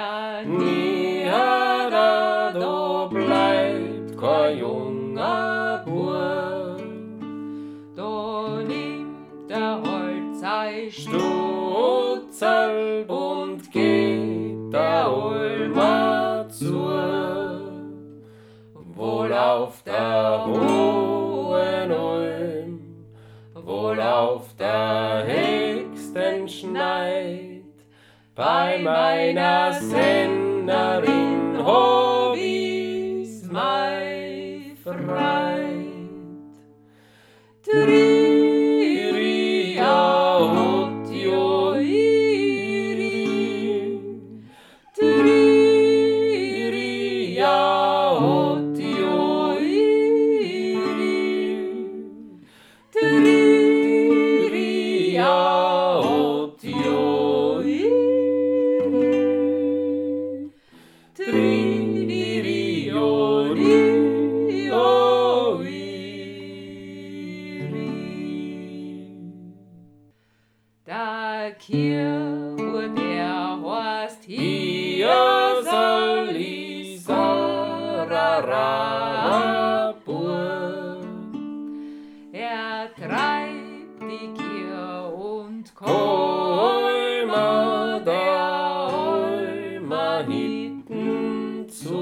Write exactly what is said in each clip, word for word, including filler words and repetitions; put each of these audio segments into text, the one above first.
ja nie, da da bleibt kein junger Bub. Da nimmt der Holzei Stutzel und geht der Ulmer zu. Wohl auf der hohen Ulm, wohl auf der höchsten Schneid, bei meiner Sennerin hab ich's mei freit. Triri, ja, hot, jo, iri. Triri, ja, hot, jo, iri. Triri, ja, hot, jo, iri. Triri, jo, iri, jo, iri. Da Kirche, der Horst hier soll ich Sararabur. Er treibt die Kirche und Kolmer der Olmer hinten zu.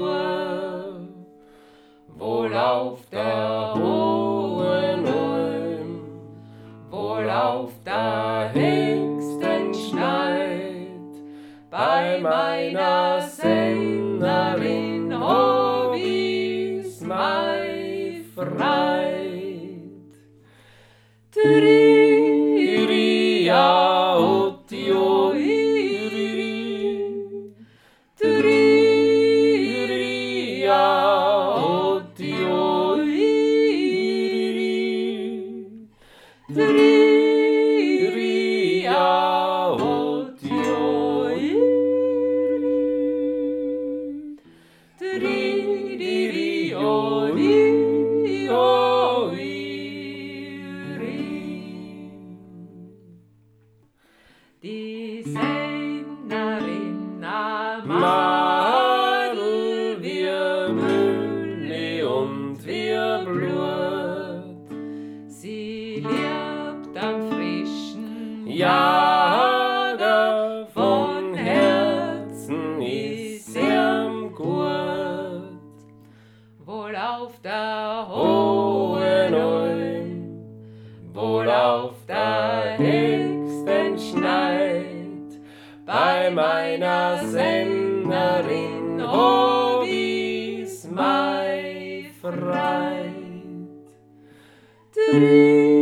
Wohl auf der hohen Ulm, wohl auf der höchsten Schneid, bei meiner Sennerin hab ich's mei freit. Triri, ja, hot, jo, iri. Triri, ja, hot, jo, iri. Triri, ja, hot, jo, iri. Triri, jo, iri, jo, iri. Die Sennerin am Madel, wir Mühle und wir Blut. Sie liebt am frischen Jager, von Herzen ist ihrem gut. Wohl auf der hohen Ulm, wohl auf der höchsten Schneid, bei meiner Sennerin hab ich's mei freit. Triri,